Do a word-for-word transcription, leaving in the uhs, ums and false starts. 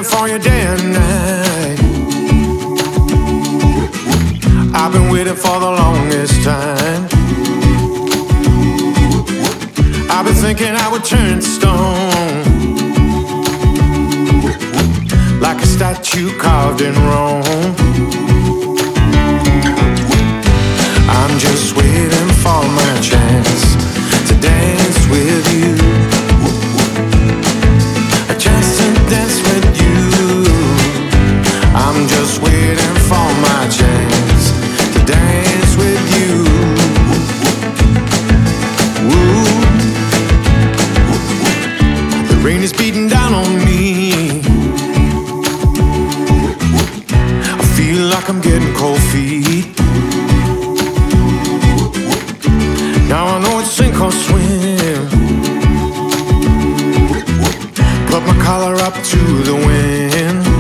waiting for you day and night. I've been waiting for the longest time. I've been thinking I would turn to stone, like a statue carved in Rome. I'm just waiting for my chance to dance with you, a chance to dance with you. I'm just waiting for my chance to dance with you. Ooh. The rain is beating down on me. I feel like I'm getting cold feet. Now I know it's sink or swim. Put my collar up to the wind.